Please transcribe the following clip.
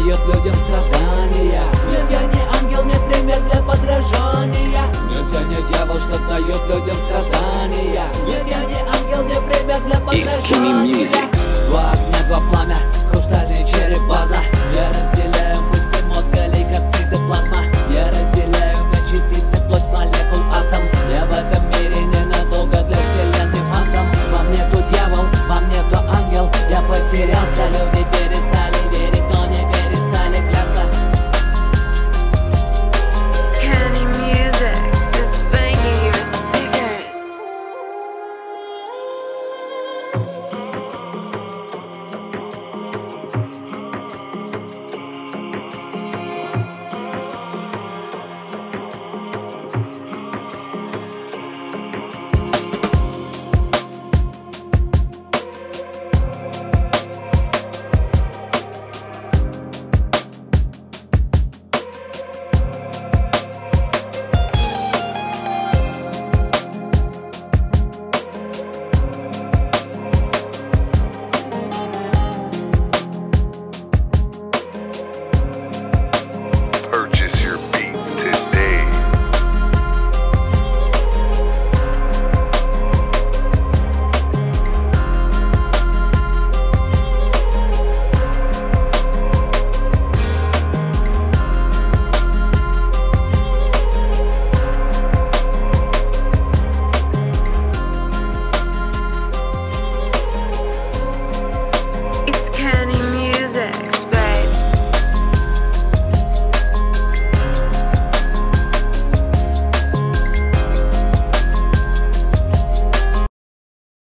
дает людям страдания. Нет, я не ангел, не пример для подражания. Нет, я не дьявол, что дает людям страдания. Нет, я не ангел, не пример для подражания.